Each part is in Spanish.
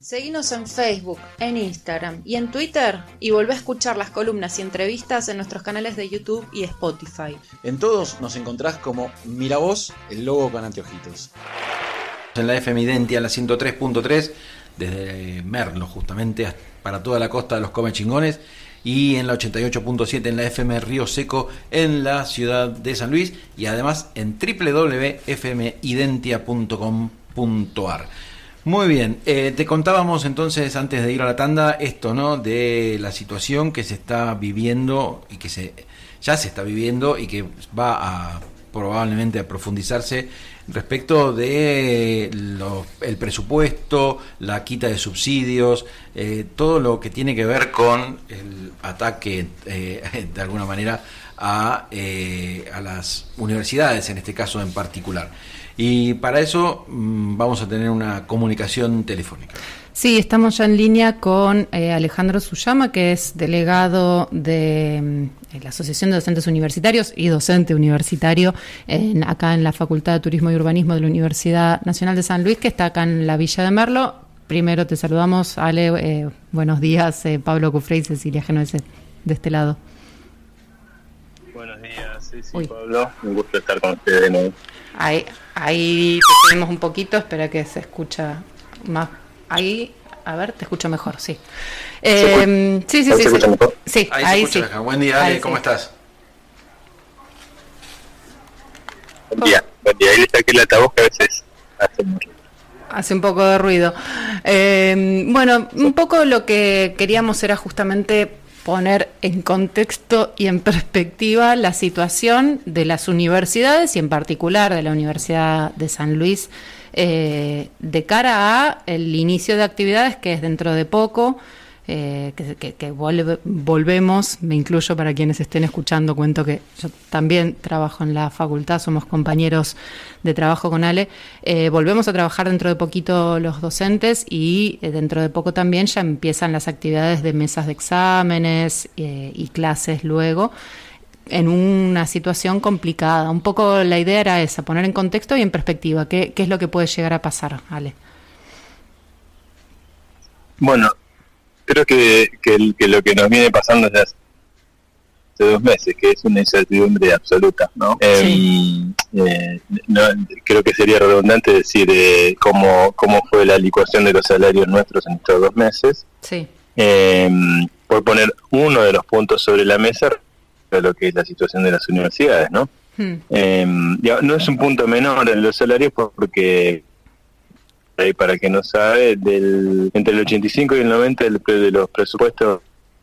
Seguinos en Facebook, en Instagram y en Twitter y volvé a escuchar las columnas y entrevistas en nuestros canales de YouTube y Spotify. En todos nos encontrás como Mira Vos, el logo con anteojitos. En la FM Identia, la 103.3, desde Merlo justamente para toda la costa de los Come Chingones, y en la 88.7 en la FM Río Seco en la ciudad de San Luis, y además en www.fmidentia.com.ar. Muy bien, te contábamos entonces antes de ir a la tanda esto, ¿no? De la situación que se está viviendo y que ya se está viviendo y que va a probablemente a profundizarse respecto de el presupuesto, la quita de subsidios, todo lo que tiene que ver con el ataque de alguna manera a las universidades, en este caso en particular. Y para eso vamos a tener una comunicación telefónica. Sí, estamos ya en línea con Alejandro Suyama, que es delegado de la Asociación de Docentes Universitarios y docente universitario acá en la Facultad de Turismo y Urbanismo de la Universidad Nacional de San Luis, que está acá en la Villa de Merlo. Primero te saludamos, Ale, buenos días, Pablo Cufré y Cecilia Genovese de este lado. Buenos días, sí, Pablo, un gusto estar con ustedes de nuevo. Ahí te tenemos un poquito, espera que se escucha más. Ahí, a ver, te escucho mejor, sí. Sí. ¿Se escucha mejor? Sí, ahí se escucha. Buen día, Ale, ¿cómo estás? Buen día. Ahí le saqué el altavoz que a veces hace un poco de ruido. Bueno, un poco lo que queríamos era justamente poner en contexto y en perspectiva la situación de las universidades y en particular de la Universidad de San Luis de cara a el inicio de actividades que es dentro de poco, que volvemos, me incluyo para quienes estén escuchando, cuento que yo también trabajo en la facultad, somos compañeros de trabajo con Ale, volvemos a trabajar dentro de poquito los docentes y dentro de poco también ya empiezan las actividades de mesas de exámenes y clases luego, en una situación complicada. Un poco la idea era esa, poner en contexto y en perspectiva, ¿qué es lo que puede llegar a pasar, Ale? Bueno, creo que lo que nos viene pasando desde hace 2 meses, que es una incertidumbre absoluta, ¿no? No creo que sería redundante decir cómo fue la licuación de los salarios nuestros en estos 2 meses. Sí. Por poner uno de los puntos sobre la mesa de lo que es la situación de las universidades, ¿no? No es un punto menor en los salarios porque, para quien no sabe, entre el 85 y el 90 de los presupuestos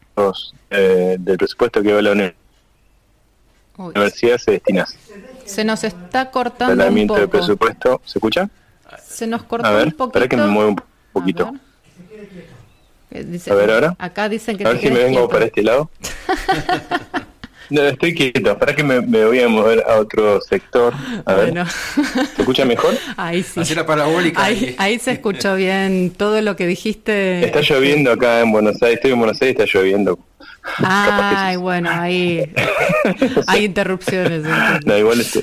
del presupuesto que va a la universidad se destina. Se nos está cortando un poco. Del presupuesto, ¿se escucha? Se nos cortó un poquito. Espera que me mueva un poquito. Dice, a ver ahora. Acá dicen que a ver si me vengo para este lado. No, estoy quieto. Para que me voy a mover a otro sector. A ver. ¿Se escucha mejor? Ahí sí. Así la parabólica. Ahí se escuchó bien todo lo que dijiste. Está lloviendo acá en Buenos Aires. Estoy en Buenos Aires y está lloviendo. Ay, bueno, ahí hay interrupciones. Entonces. No, igual estoy.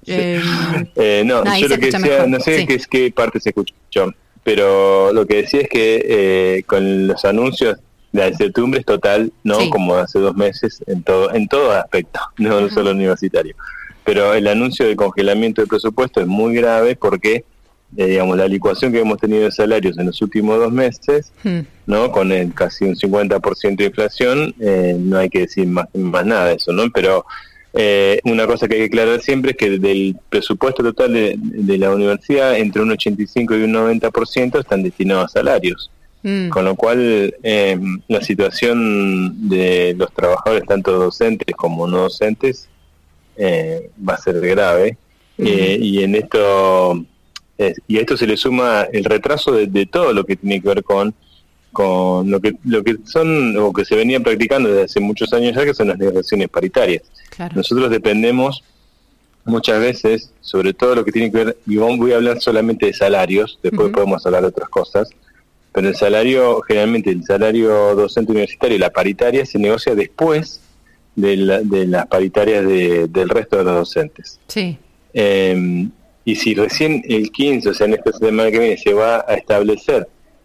Yo lo que decía, mejor. No sé qué parte se escuchó, pero lo que decía es que con los anuncios la incertidumbre es total, ¿no? Sí. Como hace 2 meses en todo aspecto, no solo universitario. Pero el anuncio del congelamiento del presupuesto es muy grave porque, la licuación que hemos tenido de salarios en los últimos 2 meses, ¿no? Con casi un 50% de inflación, no hay que decir más nada de eso, ¿no? Pero una cosa que hay que aclarar siempre es que del presupuesto total de la universidad, entre un 85 y un 90% están destinados a salarios. Con lo cual la situación de los trabajadores, tanto docentes como no docentes, va a ser grave. Y en esto y a esto se le suma el retraso de todo lo que tiene que ver con lo que son o que se venía practicando desde hace muchos años ya, que son las negociaciones paritarias. Claro. Nosotros dependemos muchas veces, sobre todo lo que tiene que ver, y voy a hablar solamente de salarios, después podemos hablar de otras cosas, pero generalmente el salario docente universitario, la paritaria, se negocia después de las paritarias del resto de los docentes. Sí. Y si recién el 15, o sea, en esta semana que viene, se va a establecer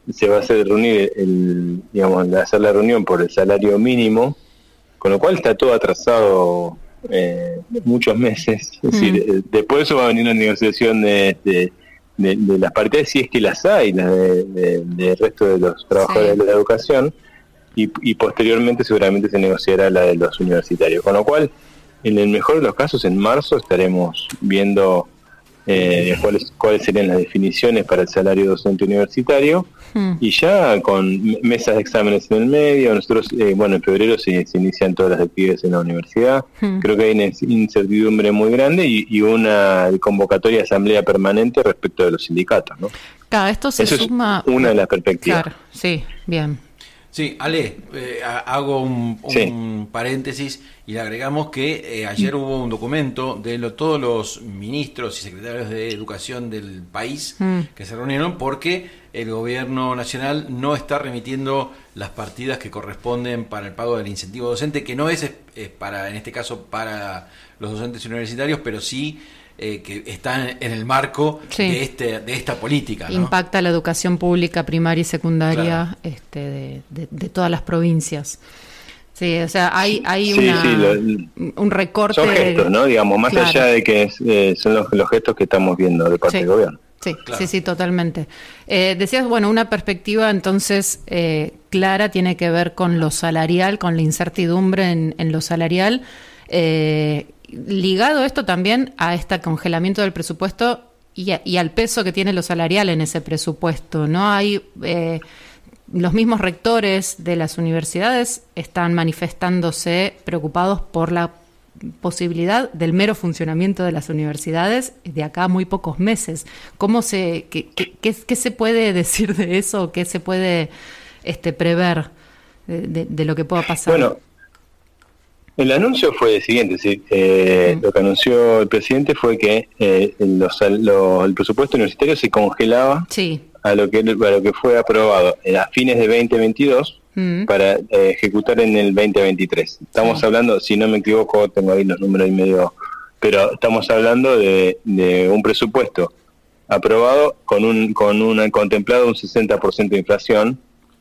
se va a hacer reunir hacer la reunión por el salario mínimo, con lo cual está todo atrasado muchos meses. Es decir, después de eso va a venir una negociación de las paritarias, si es que las hay, las del resto de los trabajadores de la educación, y posteriormente seguramente se negociará la de los universitarios, con lo cual en el mejor de los casos en marzo estaremos viendo cuáles serían las definiciones para el salario docente universitario, y ya con mesas de exámenes en el medio. Nosotros en febrero se inician todas las actividades en la universidad. Creo que hay una incertidumbre muy grande y una convocatoria de asamblea permanente respecto de los sindicatos, ¿no? Claro, esto se suma... Es una de las perspectivas. Claro, sí, bien. Sí, Ale, hago un paréntesis y le agregamos que ayer hubo un documento de todos los ministros y secretarios de educación del país que se reunieron porque el gobierno nacional no está remitiendo las partidas que corresponden para el pago del incentivo docente, que no es para, en este caso, para los docentes universitarios, pero sí que está en el marco de esta política, ¿no? Impacta la educación pública primaria y secundaria, claro, de todas las provincias. Sí, o sea, hay un recorte. Son gestos, ¿no? Digamos, más claro, allá de que son los gestos que estamos viendo de parte del gobierno. Sí, claro. Sí, totalmente. Decías, una perspectiva entonces clara tiene que ver con lo salarial, con la incertidumbre en lo salarial. Ligado esto también a este congelamiento del presupuesto y al peso que tiene lo salarial en ese presupuesto, ¿no? Hay los mismos rectores de las universidades están manifestándose preocupados por la posibilidad del mero funcionamiento de las universidades de acá a muy pocos meses. ¿Qué se puede decir de eso? ¿Qué se puede prever de lo que pueda pasar? Bueno, el anuncio fue el siguiente, ¿sí? Lo que anunció el presidente fue que el presupuesto universitario se congelaba a lo que fue aprobado a fines de 2022 para ejecutar en el 2023. Estamos hablando, si no me equivoco, tengo ahí los números y medio, pero estamos hablando de un presupuesto aprobado con un contemplado un 60% de inflación.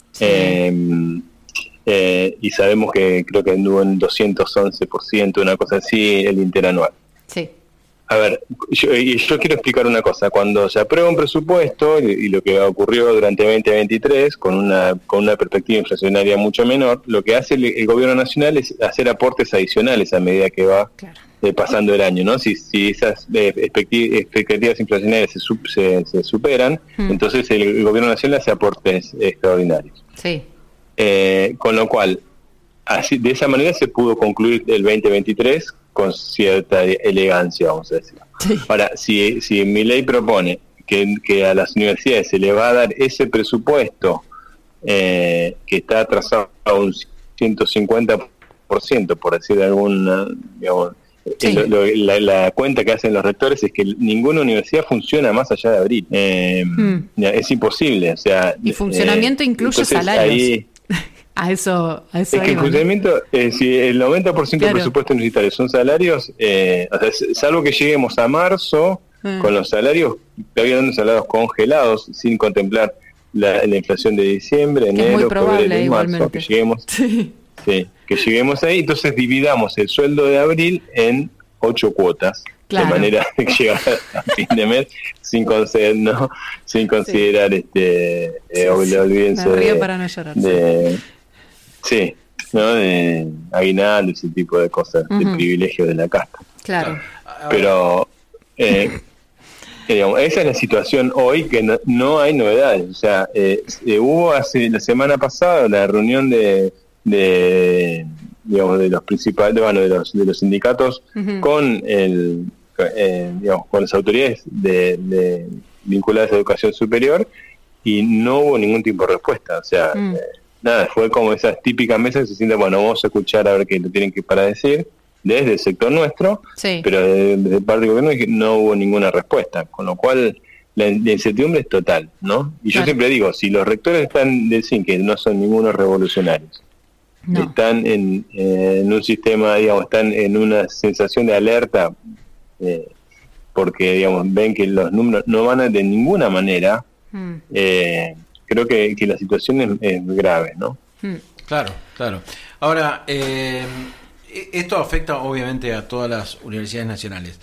Y sabemos que creo que anduvo en 211%, una cosa así, el interanual. Sí. A ver, yo quiero explicar una cosa. Cuando se aprueba un presupuesto, y lo que ocurrió durante 2023, con una perspectiva inflacionaria mucho menor, lo que hace el gobierno nacional es hacer aportes adicionales a medida que va pasando el año, ¿no? Si esas expectativas inflacionarias se superan, entonces el gobierno nacional hace aportes extraordinarios. Sí. Con lo cual, de esa manera se pudo concluir el 2023 con cierta elegancia, vamos a decir. Sí. Ahora, si mi ley propone que a las universidades se le va a dar ese presupuesto que está atrasado a un 150%, por decir de alguna, digamos, la cuenta que hacen los rectores es que ninguna universidad funciona más allá de abril. Es imposible, o sea, y funcionamiento incluye salarios. A eso es que el funcionamiento, si el 90% del presupuesto universitario son salarios, salvo que lleguemos a marzo con los salarios, todavía dando salarios congelados sin contemplar la inflación de diciembre, enero, febrero y marzo, que lleguemos ahí, entonces dividamos el sueldo de abril en 8 cuotas. Claro. De manera que llegar a fin de mes sin considerar olvídense de aguinaldo, ese tipo de cosas, de privilegios de la casta. Claro. Pero digamos, esa es la situación hoy, que no hay novedades. O sea, hubo la semana pasada la reunión de los principales, de los sindicatos con con las autoridades vinculadas a educación superior, y no hubo ningún tipo de respuesta. O sea, nada, fue como esas típicas mesas que se sienten, vamos a escuchar a ver qué lo tienen que para decir desde el sector nuestro, pero desde parte del gobierno no hubo ninguna respuesta, con lo cual la incertidumbre es total, ¿no? Y yo siempre digo, si los rectores deciden que no son ningunos revolucionarios, están en un sistema, digamos, están en una sensación de alerta, porque, digamos, ven que los números no van de ninguna manera creo que la situación es grave, ¿no? Claro. Ahora, esto afecta obviamente a todas las universidades nacionales.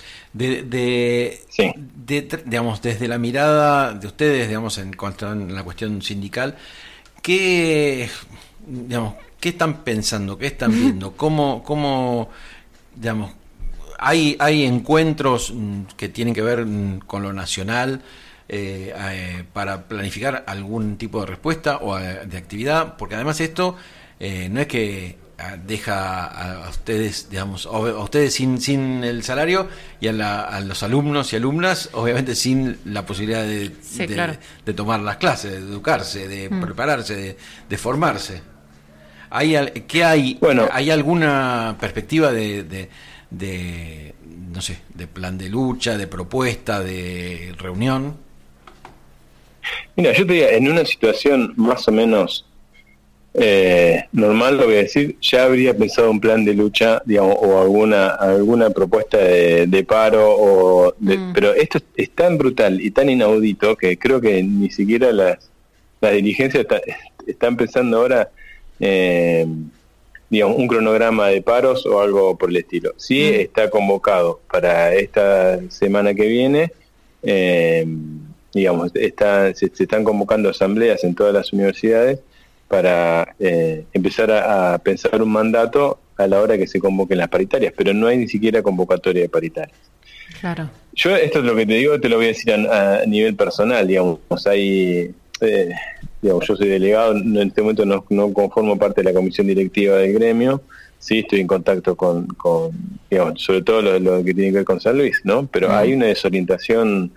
Digamos, desde la mirada de ustedes, digamos, en cuanto a la cuestión sindical, ¿qué están pensando? ¿Qué están viendo? ¿Cómo digamos, hay encuentros que tienen que ver con lo nacional para planificar algún tipo de respuesta o de actividad? Porque además esto no es que deja a ustedes, digamos, a ustedes sin el salario y a los alumnos y alumnas, obviamente, sin la posibilidad de tomar las clases, de educarse, de prepararse, de formarse. ¿Hay alguna perspectiva de no sé, de plan de lucha, de propuesta, de reunión? Mira, yo te diría, en una situación más o menos normal, lo voy a decir, ya habría pensado un plan de lucha, digamos, o alguna propuesta de paro, pero esto es tan brutal y tan inaudito que creo que ni siquiera las dirigencias están pensando ahora, digamos, un cronograma de paros o algo por el estilo. Sí, está convocado para esta semana que viene, digamos, se están convocando asambleas en todas las universidades para empezar a pensar un mandato a la hora que se convoquen las paritarias, pero no hay ni siquiera convocatoria de paritarias. Claro. Yo esto es lo que te digo, te lo voy a decir a nivel personal, digamos, hay... digamos, yo soy delegado, en este momento no conformo parte de la comisión directiva del gremio, sí estoy en contacto con digamos, sobre todo lo que tiene que ver con San Luis, ¿no? Pero hay una desorientación,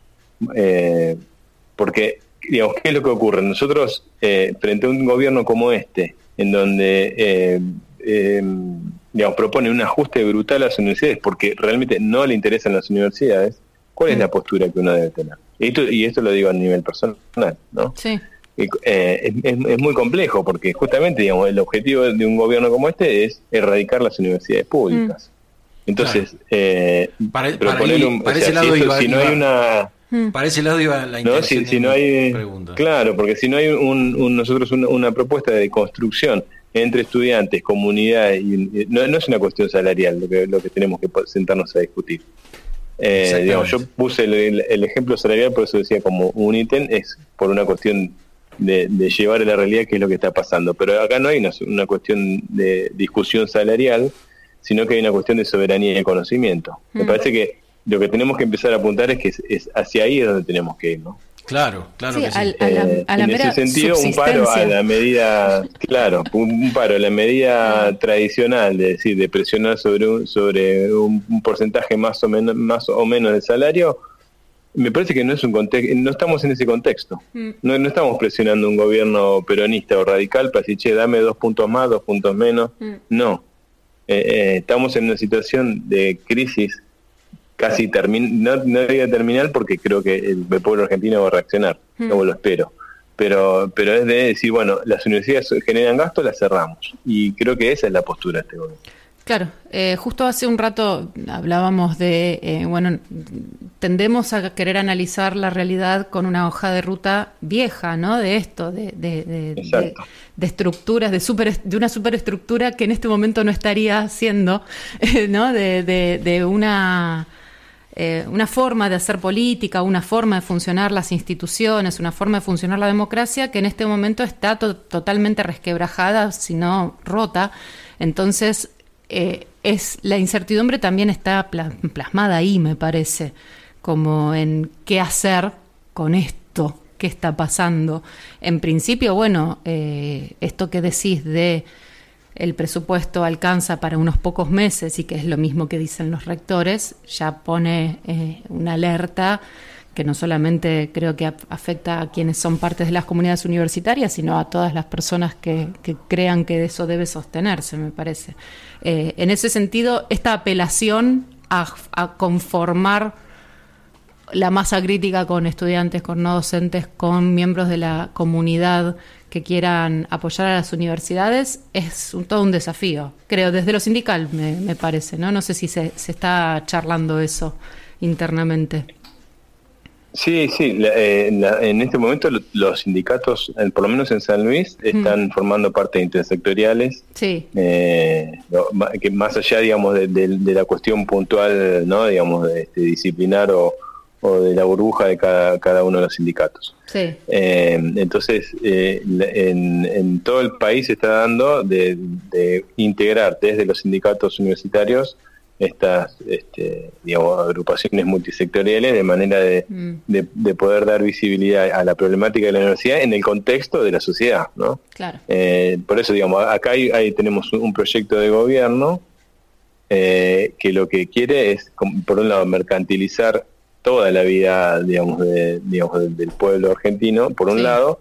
porque, digamos, ¿qué es lo que ocurre? Nosotros, frente a un gobierno como este, en donde, digamos, propone un ajuste brutal a las universidades porque realmente no le interesan las universidades, ¿cuál es la postura que uno debe tener? Y esto lo digo a nivel personal, ¿no? Sí. Es muy complejo porque justamente, digamos, el objetivo de un gobierno como este es erradicar las universidades públicas. Entonces, para ese lado iba la intención. Si no hay, claro, porque si no hay nosotros una propuesta de construcción entre estudiantes, comunidades, no es una cuestión salarial lo que tenemos que sentarnos a discutir. Digamos, yo puse el ejemplo salarial, por eso decía como un ítem, es por una cuestión de llevar a la realidad qué es lo que está pasando, pero acá no hay una cuestión de discusión salarial, sino que hay una cuestión de soberanía y de conocimiento. Me parece que lo que tenemos que empezar a apuntar es que es hacia ahí es donde tenemos que ir, ¿no? Claro sí, que sí. En ese sentido, un paro a la medida, un paro a la medida tradicional, de decir, de presionar sobre un porcentaje más o menos del salario, me parece que no es un contexto, no estamos en ese contexto. No estamos presionando un gobierno peronista o radical para decir, dame 2 puntos más, 2 puntos menos. No. Estamos en una situación de crisis casi no diría terminal porque creo que el pueblo argentino va a reaccionar, no lo espero, pero es de decir, bueno, las universidades generan gasto, las cerramos, y creo que esa es la postura de este gobierno. Claro, justo hace un rato hablábamos de, tendemos a querer analizar la realidad con una hoja de ruta vieja, ¿no? De esto, de estructuras, de una superestructura que en este momento no estaría siendo, ¿no? De una forma de hacer política, una forma de funcionar las instituciones, una forma de funcionar la democracia que en este momento está totalmente resquebrajada, si no rota. Entonces, la incertidumbre también está plasmada ahí, me parece, como en qué hacer con esto, qué está pasando. En principio, esto que decís de el presupuesto alcanza para unos pocos meses y que es lo mismo que dicen los rectores, ya pone una alerta que no solamente creo que afecta a quienes son partes de las comunidades universitarias, sino a todas las personas que crean que eso debe sostenerse, me parece. En ese sentido, esta apelación a conformar la masa crítica con estudiantes, con no docentes, con miembros de la comunidad que quieran apoyar a las universidades, es todo un desafío. Creo, desde lo sindical me parece, ¿no? No sé si se está charlando eso internamente. Sí, en este momento los sindicatos, por lo menos en San Luis, están formando parte de intersectoriales, sí. Que más allá, digamos, de la cuestión puntual, ¿no? Digamos, disciplinar o de la burbuja de cada uno de los sindicatos. Sí. Entonces, en todo el país se está dando de integrar desde los sindicatos universitarios estas digamos, agrupaciones multisectoriales de manera de poder dar visibilidad a la problemática de la universidad en el contexto de la sociedad, ¿no? Claro. Por eso, digamos, acá ahí tenemos un proyecto de gobierno que lo que quiere es, por un lado, mercantilizar toda la vida, digamos, del pueblo argentino, por un lado,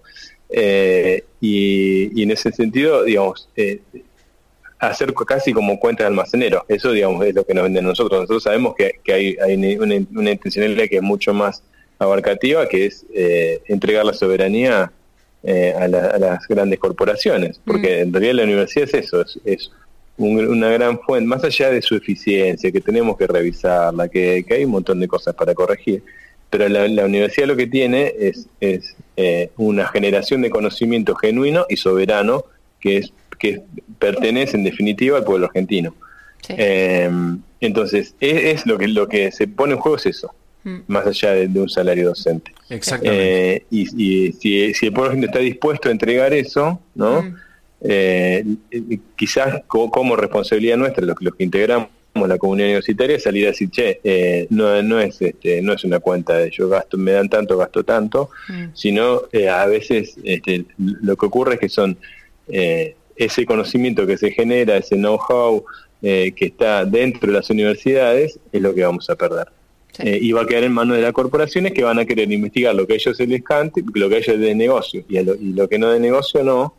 y en ese sentido, digamos, hacer casi como cuenta de almacenero. Eso, digamos, es lo que nos venden nosotros. Nosotros sabemos que hay una intencionalidad que es mucho más abarcativa, que es entregar la soberanía a las grandes corporaciones, porque en realidad la universidad es eso, es una gran fuente, más allá de su eficiencia, que tenemos que revisarla, que hay un montón de cosas para corregir, pero la universidad lo que tiene es una generación de conocimiento genuino y soberano que pertenece en definitiva al pueblo argentino. Sí. Entonces, es lo que se pone en juego es eso, más allá de un salario docente. Exactamente. Y si el pueblo argentino está dispuesto a entregar eso, ¿no? Quizás como responsabilidad nuestra, los que integramos la comunidad universitaria, salir a decir, no es una cuenta de yo gasto, me dan tanto, gasto tanto, sino a veces lo que ocurre es que son ese conocimiento que se genera, ese know-how que está dentro de las universidades, es lo que vamos a perder. Sí. Y va a quedar en manos de las corporaciones que van a querer investigar lo que a ellos se les cante, lo que a ellos es de negocio, y lo que no de negocio no,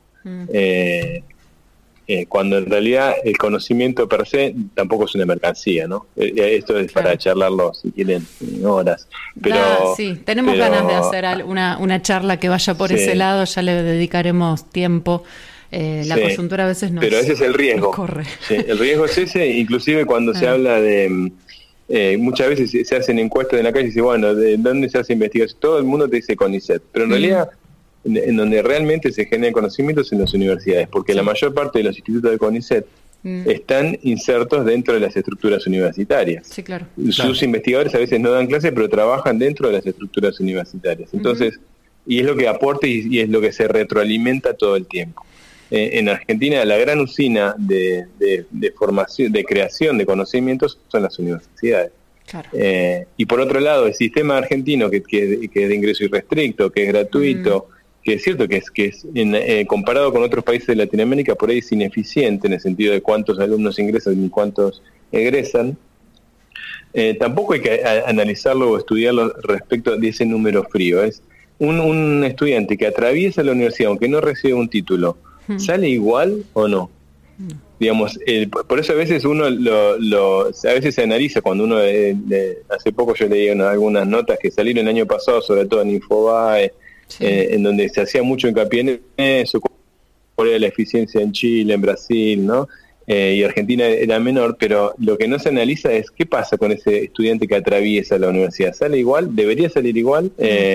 cuando en realidad el conocimiento per se tampoco es una mercancía, ¿no? Esto es para charlarlo, si quieren, horas. Pero, sí, tenemos ganas de hacer una charla que vaya por ese lado, ya le dedicaremos tiempo. La coyuntura a veces pero ese es el riesgo. Corre. Sí, el riesgo es ese, inclusive cuando se habla de... muchas veces se hacen encuestas en la calle y dice, bueno, ¿de dónde se hace investigación? Todo el mundo te dice CONICET, pero en realidad en donde realmente se genera conocimiento es en las universidades, porque la mayor parte de los institutos de CONICET están insertos dentro de las estructuras universitarias. Sí, claro. Sus investigadores a veces no dan clases, pero trabajan dentro de las estructuras universitarias. Entonces, y es lo que aporta y es lo que se retroalimenta todo el tiempo. En Argentina la gran usina de formación, de creación de conocimientos son las universidades. Claro. Y por otro lado, el sistema argentino que es de ingreso irrestricto, que es gratuito, que es cierto que es comparado con otros países de Latinoamérica, por ahí es ineficiente en el sentido de cuántos alumnos ingresan y cuántos egresan. Tampoco hay que analizarlo o estudiarlo respecto de ese número frío. Es un estudiante que atraviesa la universidad, aunque no recibe un título, ¿sale igual o no? Digamos, por eso a veces uno a veces se analiza cuando uno hace poco yo leí algunas notas que salieron el año pasado, sobre todo en Infobae, en donde se hacía mucho hincapié en eso, cuál era la eficiencia en Chile, en Brasil, ¿no? Y Argentina era menor, pero lo que no se analiza es qué pasa con ese estudiante que atraviesa la universidad. ¿Sale igual? ¿Debería salir igual?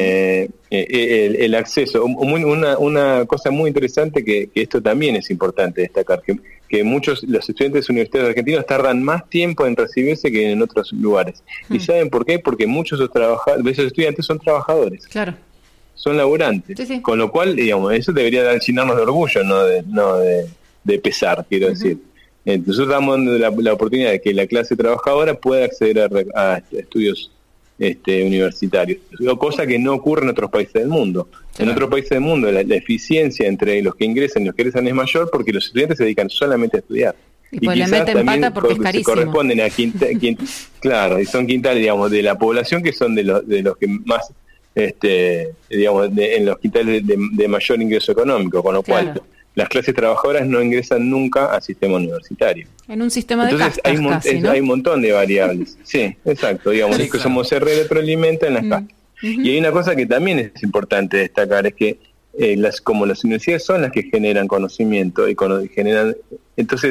El acceso, una cosa muy interesante que esto también es importante destacar, que los estudiantes universitarios argentinos tardan más tiempo en recibirse que en otros lugares. ¿Y saben por qué? Porque muchos de esos estudiantes son trabajadores. Claro. Son laburantes. Sí. Con lo cual, digamos, eso debería llenarnos de orgullo, no de pesar, quiero decir. Nosotros estamos dando la oportunidad de que la clase trabajadora pueda acceder a estudios universitarios, cosa que no ocurre en otros países del mundo. En otros países del mundo la eficiencia entre los que ingresan y los que egresan es mayor porque los estudiantes se dedican solamente a estudiar. Y pues le meten pata porque es carísimo. Se corresponden a claro, y son quintales, digamos, de la población que son de los que más, digamos, en los quintales de mayor ingreso económico, con lo cual las clases trabajadoras no ingresan nunca al sistema universitario. En un sistema de castas. Entonces hay un montón de variables. Sí, exacto. Digamos, que somos se retroalimenta en las castas. Y hay una cosa que también es importante destacar, es que como las universidades son las que generan conocimiento y generan, entonces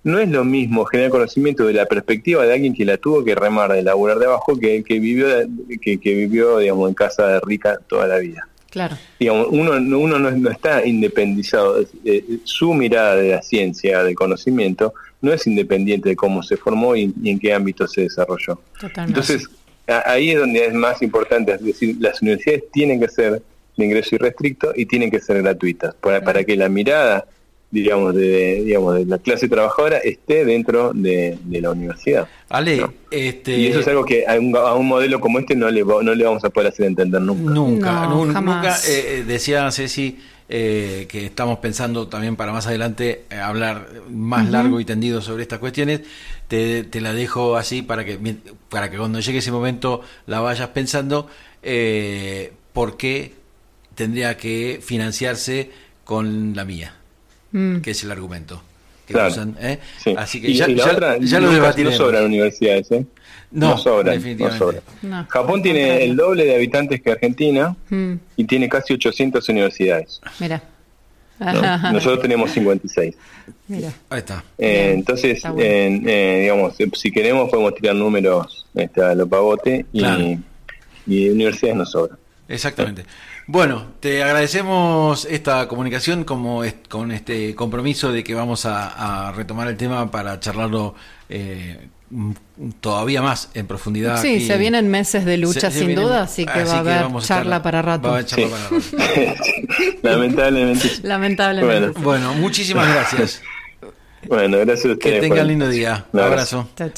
no es lo mismo generar conocimiento de la perspectiva de alguien que la tuvo que remar de laburar de abajo que vivió, digamos, en casa de rica toda la vida. Claro. Digamos, uno no está independizado. Su mirada de la ciencia, del conocimiento, no es independiente de cómo se formó y en qué ámbito se desarrolló. Totalmente. Entonces, ahí es donde es más importante, es decir, las universidades tienen que ser de ingreso irrestricto y tienen que ser gratuitas, para que la mirada, digamos, de la clase trabajadora esté dentro de la universidad. Ale, ¿no? Y eso es algo que a un modelo como este no le vamos a poder hacer entender nunca. Nunca. Decía Ceci que estamos pensando también para más adelante hablar más largo y tendido sobre estas cuestiones. Te la dejo así para que cuando llegue ese momento la vayas pensando, por qué tendría que financiarse con la mía, que es el argumento que claro, usan, sí. Así que ya lo debatiremos. No sobran universidades, no sobran. No. Japón tiene el doble de habitantes que Argentina y tiene casi 800 universidades. Mira. ¿No? Nosotros tenemos 56. Mira. Ahí está. Entonces, digamos, si queremos podemos tirar números a lo pavote y universidades no sobran. Exactamente. Bueno, te agradecemos esta comunicación con este compromiso de que vamos a retomar el tema para charlarlo todavía más en profundidad. Sí, se vienen meses de lucha sin duda, así que va a haber charla para rato. Va a haber charla para rato. Lamentablemente. Bueno, muchísimas gracias. Bueno, gracias a ustedes. Que tengan lindo día. Un abrazo. Chao.